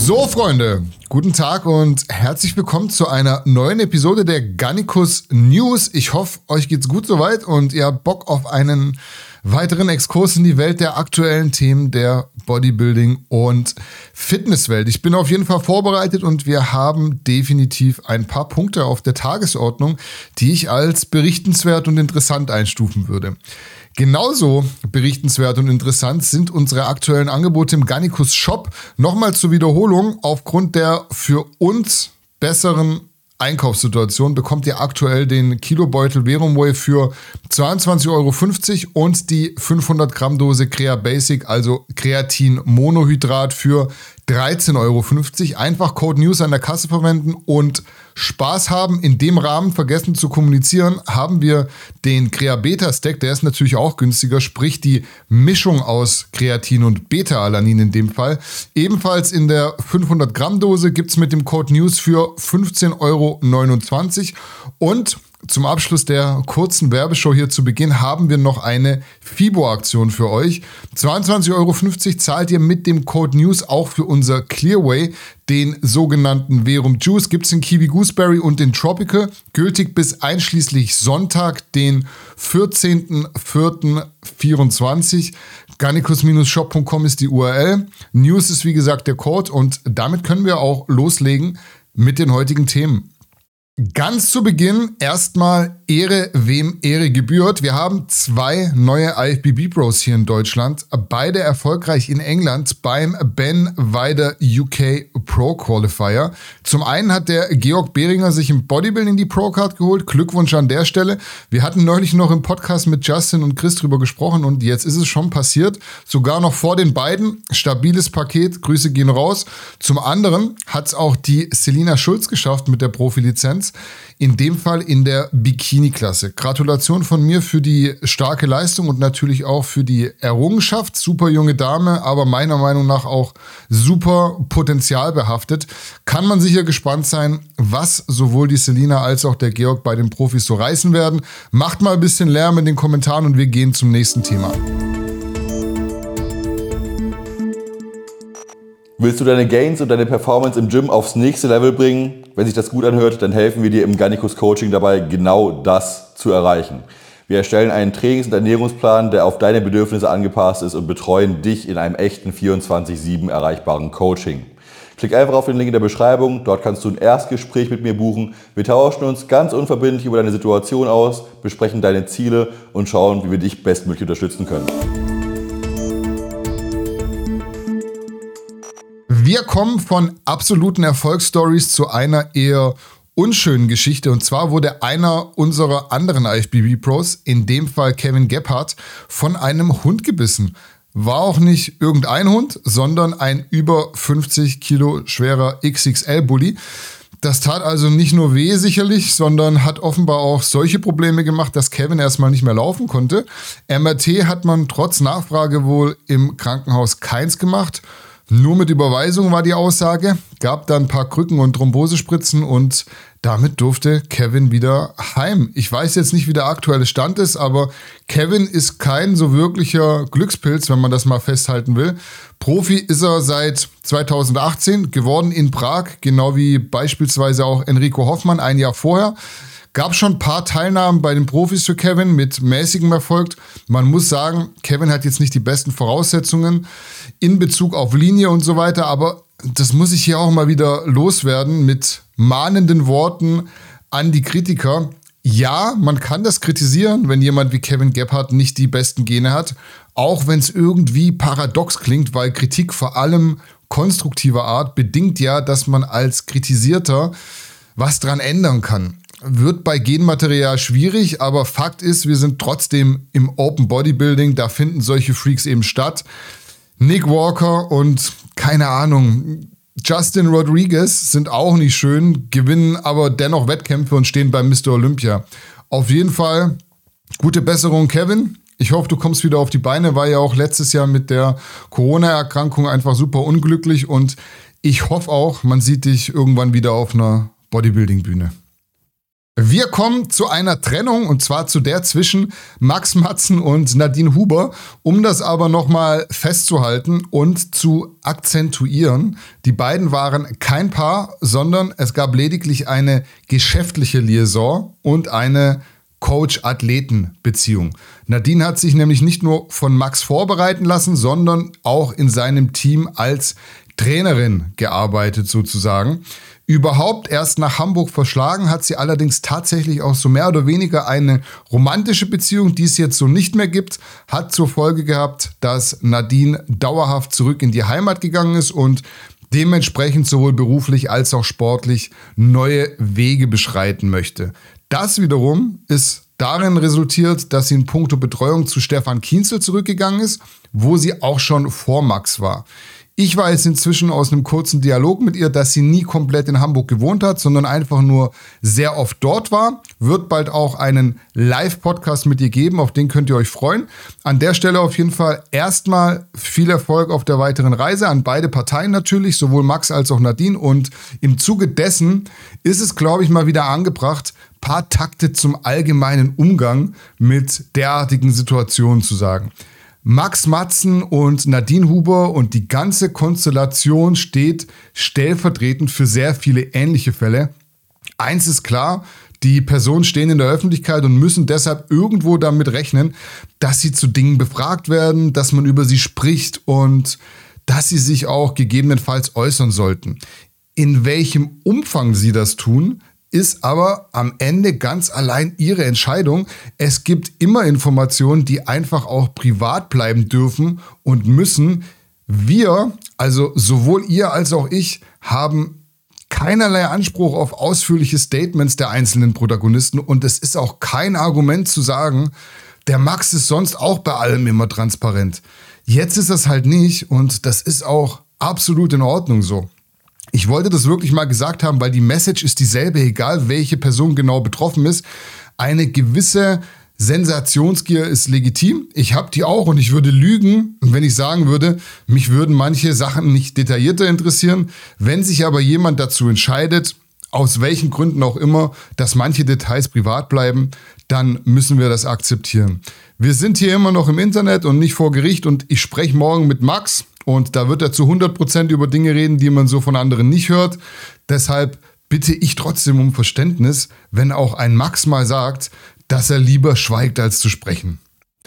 So, Freunde, guten Tag und herzlich willkommen zu einer neuen Episode der Gannikus News. Ich hoffe, euch geht's gut soweit und ihr habt Bock auf einen weiteren Exkurs in die Welt der aktuellen Themen der Bodybuilding- und Fitnesswelt. Ich bin auf jeden Fall vorbereitet und wir haben definitiv ein paar Punkte auf der Tagesordnung, die ich als berichtenswert und interessant einstufen würde. Genauso berichtenswert und interessant sind unsere aktuellen Angebote im Gannikus Shop. Nochmal zur Wiederholung, aufgrund der für uns besseren Einkaufssituation bekommt ihr aktuell den Kilobeutel Verum Whey für 22,50 € und die 500 Gramm Dose Crea Basic, also Kreatin Monohydrat für 13,50 €. Einfach Code News an der Kasse verwenden und Spaß haben. In dem Rahmen, vergessen zu kommunizieren, haben wir den Crea Beta Stack, der ist natürlich auch günstiger, sprich die Mischung aus Kreatin und Beta-Alanin in dem Fall. Ebenfalls in der 500 Gramm Dose gibt es mit dem Code News für 15,29 € und zum Abschluss der kurzen Werbeshow hier zu Beginn haben wir noch eine FIBO-Aktion für euch. 22,50 € zahlt ihr mit dem Code News auch für unser Clearway, den sogenannten Verum Juice. Gibt es in Kiwi Gooseberry und den Tropical. Gültig bis einschließlich Sonntag, den 14.04.24. Gannikus-shop.com ist die URL. News ist wie gesagt der Code und damit können wir auch loslegen mit den heutigen Themen. Ganz zu Beginn erstmal Ehre, wem Ehre gebührt. Wir haben 2 neue IFBB Pros hier in Deutschland, beide erfolgreich in England beim Ben Weider UK Pro Qualifier. Zum einen hat der Georg Behringer sich im Bodybuilding die Pro Card geholt. Glückwunsch an der Stelle. Wir hatten neulich noch im Podcast mit Justin und Chris drüber gesprochen und jetzt ist es schon passiert. Sogar noch vor den beiden. Stabiles Paket. Grüße gehen raus. Zum anderen hat es auch die Selina Schulz geschafft mit der Profilizenz. In dem Fall in der Bikini-Klasse. Gratulation von mir für die starke Leistung und natürlich auch für die Errungenschaft. Super junge Dame, aber meiner Meinung nach auch super potenzialbehaftet. Kann man sicher gespannt sein, was sowohl die Selina als auch der Georg bei den Profis so reißen werden. Macht mal ein bisschen Lärm in den Kommentaren und wir gehen zum nächsten Thema. Willst du deine Gains und deine Performance im Gym aufs nächste Level bringen? Wenn sich das gut anhört, dann helfen wir dir im Gannikus Coaching dabei, genau das zu erreichen. Wir erstellen einen Trainings- und Ernährungsplan, der auf deine Bedürfnisse angepasst ist und betreuen dich in einem echten 24/7 erreichbaren Coaching. Klick einfach auf den Link in der Beschreibung, dort kannst du ein Erstgespräch mit mir buchen. Wir tauschen uns ganz unverbindlich über deine Situation aus, besprechen deine Ziele und schauen, wie wir dich bestmöglich unterstützen können. Wir kommen von absoluten Erfolgsstories zu einer eher unschönen Geschichte. Und zwar wurde einer unserer anderen IFBB Pros, in dem Fall Kevin Gebhardt, von einem Hund gebissen. War auch nicht irgendein Hund, sondern ein über 50 Kilo schwerer XXL-Bully. Das tat also nicht nur weh sicherlich, sondern hat offenbar auch solche Probleme gemacht, dass Kevin erstmal nicht mehr laufen konnte. MRT hat man trotz Nachfrage wohl im Krankenhaus keins gemacht. Nur mit Überweisung war die Aussage, gab dann ein paar Krücken und Thrombosespritzen und damit durfte Kevin wieder heim. Ich weiß jetzt nicht, wie der aktuelle Stand ist, aber Kevin ist kein so wirklicher Glückspilz, wenn man das mal festhalten will. Profi ist er seit 2018, geworden in Prag, genau wie beispielsweise auch Enrico Hoffmann ein Jahr vorher. Gab schon ein paar Teilnahmen bei den Profis für Kevin mit mäßigem Erfolg. Man muss sagen, Kevin hat jetzt nicht die besten Voraussetzungen in Bezug auf Linie und so weiter, aber das muss ich hier auch mal wieder loswerden mit mahnenden Worten an die Kritiker. Ja, man kann das kritisieren, wenn jemand wie Kevin Gebhardt nicht die besten Gene hat, auch wenn es irgendwie paradox klingt, weil Kritik vor allem konstruktiver Art bedingt ja, dass man als Kritisierter was dran ändern kann. Wird bei Genmaterial schwierig, aber Fakt ist, wir sind trotzdem im Open Bodybuilding, da finden solche Freaks eben statt. Nick Walker und keine Ahnung, Justin Rodriguez sind auch nicht schön, gewinnen aber dennoch Wettkämpfe und stehen beim Mr. Olympia. Auf jeden Fall gute Besserung, Kevin. Ich hoffe, du kommst wieder auf die Beine, war ja auch letztes Jahr mit der Corona-Erkrankung einfach super unglücklich und ich hoffe auch, man sieht dich irgendwann wieder auf einer Bodybuilding-Bühne. Wir kommen zu einer Trennung, und zwar zu der zwischen Max Matzen und Nadine Huber. Um das aber nochmal festzuhalten und zu akzentuieren: Die beiden waren kein Paar, sondern es gab lediglich eine geschäftliche Liaison und eine Coach-Athleten-Beziehung. Nadine hat sich nämlich nicht nur von Max vorbereiten lassen, sondern auch in seinem Team als Trainerin gearbeitet sozusagen. Überhaupt erst nach Hamburg verschlagen hat sie allerdings tatsächlich auch so mehr oder weniger eine romantische Beziehung, die es jetzt so nicht mehr gibt, hat zur Folge gehabt, dass Nadine dauerhaft zurück in die Heimat gegangen ist und dementsprechend sowohl beruflich als auch sportlich neue Wege beschreiten möchte. Das wiederum ist darin resultiert, dass sie in puncto Betreuung zu Stefan Kienzel zurückgegangen ist, wo sie auch schon vor Max war. Ich weiß inzwischen aus einem kurzen Dialog mit ihr, dass sie nie komplett in Hamburg gewohnt hat, sondern einfach nur sehr oft dort war. Wird bald auch einen Live-Podcast mit ihr geben, auf den könnt ihr euch freuen. An der Stelle auf jeden Fall erstmal viel Erfolg auf der weiteren Reise, an beide Parteien natürlich, sowohl Max als auch Nadine. Und im Zuge dessen ist es, glaube ich, mal wieder angebracht, ein paar Takte zum allgemeinen Umgang mit derartigen Situationen zu sagen. Max Matzen und Nadine Huber und die ganze Konstellation steht stellvertretend für sehr viele ähnliche Fälle. Eins ist klar: Die Personen stehen in der Öffentlichkeit und müssen deshalb irgendwo damit rechnen, dass sie zu Dingen befragt werden, dass man über sie spricht und dass sie sich auch gegebenenfalls äußern sollten. In welchem Umfang sie das tun, ist aber am Ende ganz allein ihre Entscheidung. Es gibt immer Informationen, die einfach auch privat bleiben dürfen und müssen. Wir, also sowohl ihr als auch ich, haben keinerlei Anspruch auf ausführliche Statements der einzelnen Protagonisten, und es ist auch kein Argument zu sagen, der Max ist sonst auch bei allem immer transparent. Jetzt ist das halt nicht, und das ist auch absolut in Ordnung so. Ich wollte das wirklich mal gesagt haben, weil die Message ist dieselbe, egal welche Person genau betroffen ist. Eine gewisse Sensationsgier ist legitim. Ich habe die auch, und ich würde lügen, wenn ich sagen würde, mich würden manche Sachen nicht detaillierter interessieren. Wenn sich aber jemand dazu entscheidet, aus welchen Gründen auch immer, dass manche Details privat bleiben, dann müssen wir das akzeptieren. Wir sind hier immer noch im Internet und nicht vor Gericht, und ich spreche morgen mit Max. Und da wird er zu 100% über Dinge reden, die man so von anderen nicht hört. Deshalb bitte ich trotzdem um Verständnis, wenn auch ein Max mal sagt, dass er lieber schweigt, als zu sprechen.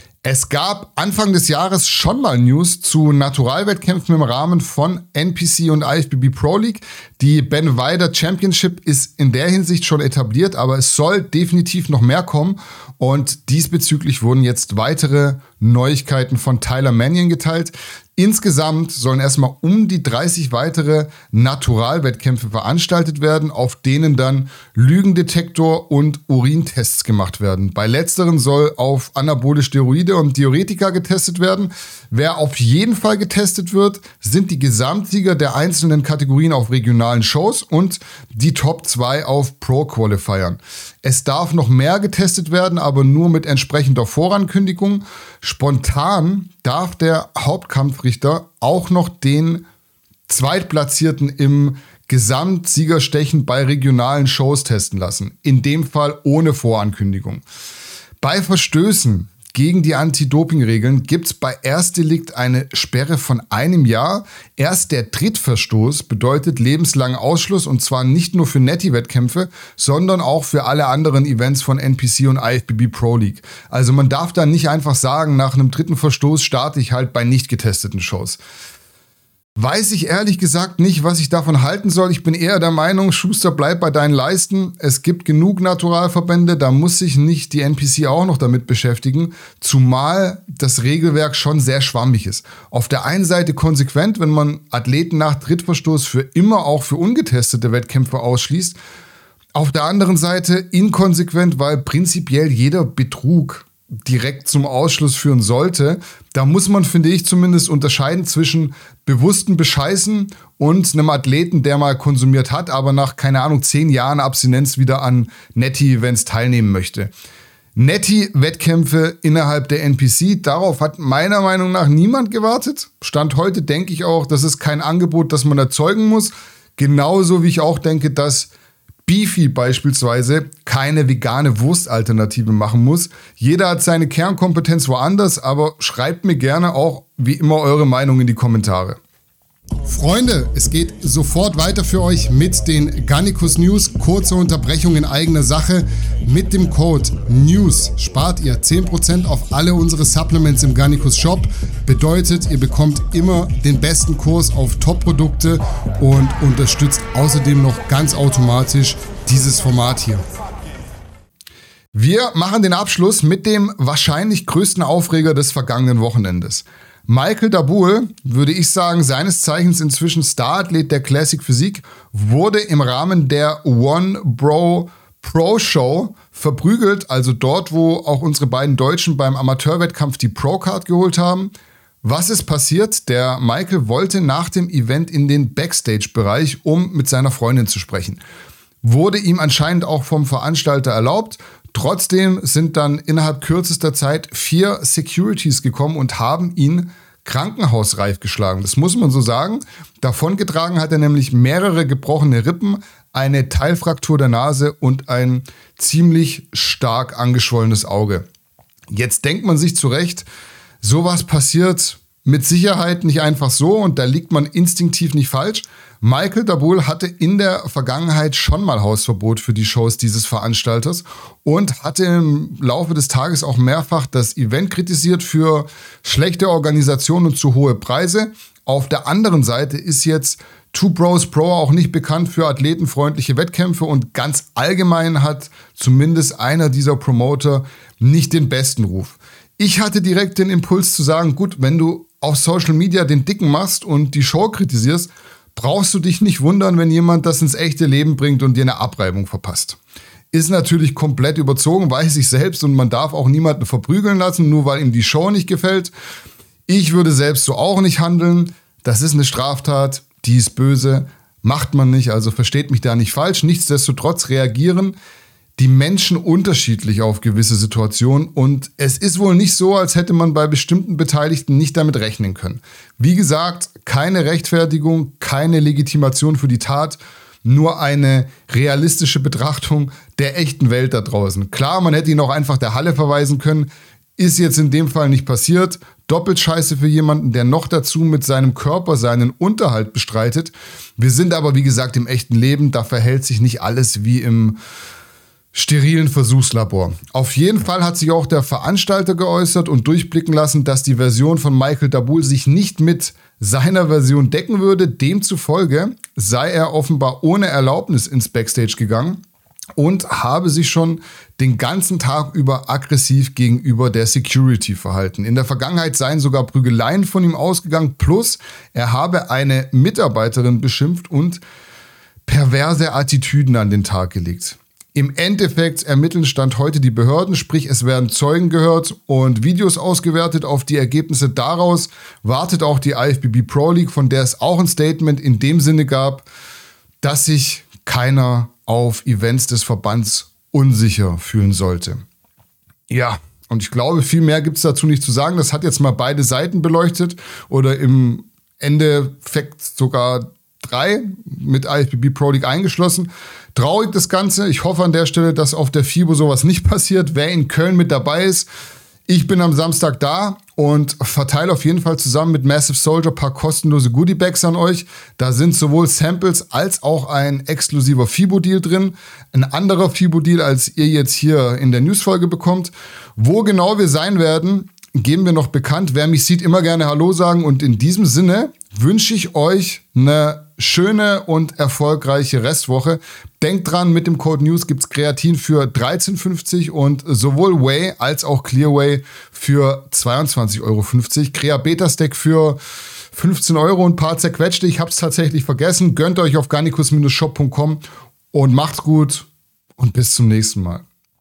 Es gab Anfang des Jahres schon mal News zu Naturalwettkämpfen im Rahmen von NPC und IFBB Pro League. Die Ben Weider Championship ist in der Hinsicht schon etabliert, aber es soll definitiv noch mehr kommen. Und diesbezüglich wurden jetzt weitere Neuigkeiten von Tyler Mannion geteilt. Insgesamt sollen erstmal um die 30 weitere Naturalwettkämpfe veranstaltet werden, auf denen dann Lügendetektor und Urintests gemacht werden. Bei letzteren soll auf anabole Steroide und Diuretika getestet werden. Wer auf jeden Fall getestet wird, sind die Gesamtsieger der einzelnen Kategorien auf regionalen Shows und die Top 2 auf Pro-Qualifiern. Es darf noch mehr getestet werden, aber nur mit entsprechender Vorankündigung. Spontan darf der Hauptkampfrichter auch noch den Zweitplatzierten im Gesamtsiegerstechen bei regionalen Shows testen lassen. In dem Fall ohne Vorankündigung. Bei Verstößen gegen die Anti-Doping-Regeln gibt es bei Erstdelikt eine Sperre von 1 Jahr. Erst der Drittverstoß bedeutet lebenslangen Ausschluss, und zwar nicht nur für Netty-Wettkämpfe, sondern auch für alle anderen Events von NPC und IFBB Pro League. Also man darf dann nicht einfach sagen, nach einem dritten Verstoß starte ich halt bei nicht getesteten Shows. Weiß ich ehrlich gesagt nicht, was ich davon halten soll. Ich bin eher der Meinung, Schuster, bleib bei deinen Leisten. Es gibt genug Naturalverbände, da muss sich nicht die NPC auch noch damit beschäftigen, zumal das Regelwerk schon sehr schwammig ist. Auf der einen Seite konsequent, wenn man Athleten nach Drittverstoß für immer auch für ungetestete Wettkämpfe ausschließt. Auf der anderen Seite inkonsequent, weil prinzipiell jeder Betrug direkt zum Ausschluss führen sollte. Da muss man, finde ich, zumindest unterscheiden zwischen bewusstem Bescheißen und einem Athleten, der mal konsumiert hat, aber nach, 10 Jahren Abstinenz wieder an Netty-Events teilnehmen möchte. Netty-Wettkämpfe innerhalb der NPC, darauf hat meiner Meinung nach niemand gewartet. Stand heute denke ich auch, das ist kein Angebot, das man erzeugen muss. Genauso wie ich auch denke, dass Beefy beispielsweise keine vegane Wurstalternative machen muss. Jeder hat seine Kernkompetenz woanders, aber schreibt mir gerne auch wie immer eure Meinung in die Kommentare. Freunde, es geht sofort weiter für euch mit den Gannikus News. Kurze Unterbrechung in eigener Sache. Mit dem Code NEWS spart ihr 10% auf alle unsere Supplements im Gannikus Shop. Bedeutet, ihr bekommt immer den besten Kurs auf Top-Produkte und unterstützt außerdem noch ganz automatisch dieses Format hier. Wir machen den Abschluss mit dem wahrscheinlich größten Aufreger des vergangenen Wochenendes. Michael Daboul, würde ich sagen, seines Zeichens inzwischen Starathlet der Classic Physik, wurde im Rahmen der One Bro Pro Show verprügelt, also dort, wo auch unsere beiden Deutschen beim Amateurwettkampf die Pro-Card geholt haben. Was ist passiert? Der Michael wollte nach dem Event in den Backstage-Bereich, um mit seiner Freundin zu sprechen. Wurde ihm anscheinend auch vom Veranstalter erlaubt. Trotzdem sind dann innerhalb kürzester Zeit 4 Securities gekommen und haben ihn krankenhausreif geschlagen. Das muss man so sagen. Davongetragen hat er nämlich mehrere gebrochene Rippen, eine Teilfraktur der Nase und ein ziemlich stark angeschwollenes Auge. Jetzt denkt man sich zurecht, sowas passiert mit Sicherheit nicht einfach so und da liegt man instinktiv nicht falsch. Michael Daboul hatte in der Vergangenheit schon mal Hausverbot für die Shows dieses Veranstalters und hatte im Laufe des Tages auch mehrfach das Event kritisiert für schlechte Organisation und zu hohe Preise. Auf der anderen Seite ist jetzt Two Bros Pro auch nicht bekannt für athletenfreundliche Wettkämpfe und ganz allgemein hat zumindest einer dieser Promoter nicht den besten Ruf. Ich hatte direkt den Impuls zu sagen, gut, wenn du auf Social Media den Dicken machst und die Show kritisierst, brauchst du dich nicht wundern, wenn jemand das ins echte Leben bringt und dir eine Abreibung verpasst. Ist natürlich komplett überzogen, weiß ich selbst und man darf auch niemanden verprügeln lassen, nur weil ihm die Show nicht gefällt. Ich würde selbst so auch nicht handeln. Das ist eine Straftat, die ist böse, macht man nicht, also versteht mich da nicht falsch. Nichtsdestotrotz reagieren die Menschen unterschiedlich auf gewisse Situationen und es ist wohl nicht so, als hätte man bei bestimmten Beteiligten nicht damit rechnen können. Wie gesagt, keine Rechtfertigung, keine Legitimation für die Tat, nur eine realistische Betrachtung der echten Welt da draußen. Klar, man hätte ihn auch einfach der Halle verweisen können, ist jetzt in dem Fall nicht passiert. Doppelt scheiße für jemanden, der noch dazu mit seinem Körper seinen Unterhalt bestreitet. Wir sind aber, wie gesagt, im echten Leben, da verhält sich nicht alles wie im sterilen Versuchslabor. Auf jeden Fall hat sich auch der Veranstalter geäußert und durchblicken lassen, dass die Version von Michael Daboul sich nicht mit seiner Version decken würde. Demzufolge sei er offenbar ohne Erlaubnis ins Backstage gegangen und habe sich schon den ganzen Tag über aggressiv gegenüber der Security verhalten. In der Vergangenheit seien sogar Prügeleien von ihm ausgegangen, plus er habe eine Mitarbeiterin beschimpft und perverse Attitüden an den Tag gelegt. Im Endeffekt ermitteln Stand heute die Behörden, sprich es werden Zeugen gehört und Videos ausgewertet. Auf die Ergebnisse daraus wartet auch die IFBB Pro League, von der es auch ein Statement in dem Sinne gab, dass sich keiner auf Events des Verbands unsicher fühlen sollte. Ja, und ich glaube, viel mehr gibt es dazu nicht zu sagen. Das hat jetzt mal beide Seiten beleuchtet oder im Endeffekt sogar 3 mit IFBB Pro League eingeschlossen. Traurig das Ganze. Ich hoffe an der Stelle, dass auf der FIBO sowas nicht passiert. Wer in Köln mit dabei ist, ich bin am Samstag da und verteile auf jeden Fall zusammen mit Massive Soldier ein paar kostenlose Goodie-Bags an euch. Da sind sowohl Samples als auch ein exklusiver FIBO-Deal drin. Ein anderer FIBO-Deal, als ihr jetzt hier in der Newsfolge bekommt. Wo genau wir sein werden, geben wir noch bekannt. Wer mich sieht, immer gerne Hallo sagen. Und in diesem Sinne wünsche ich euch eine schöne und erfolgreiche Restwoche. Denkt dran, mit dem Code NEWS gibt es Kreatin für 13,50 und sowohl Whey als auch Clear Whey für 22,50 €. Crea Beta Stack für 15 € und ein paar zerquetschte. Ich habe es tatsächlich vergessen. Gönnt euch auf gannikus-shop.com und macht's gut und bis zum nächsten Mal.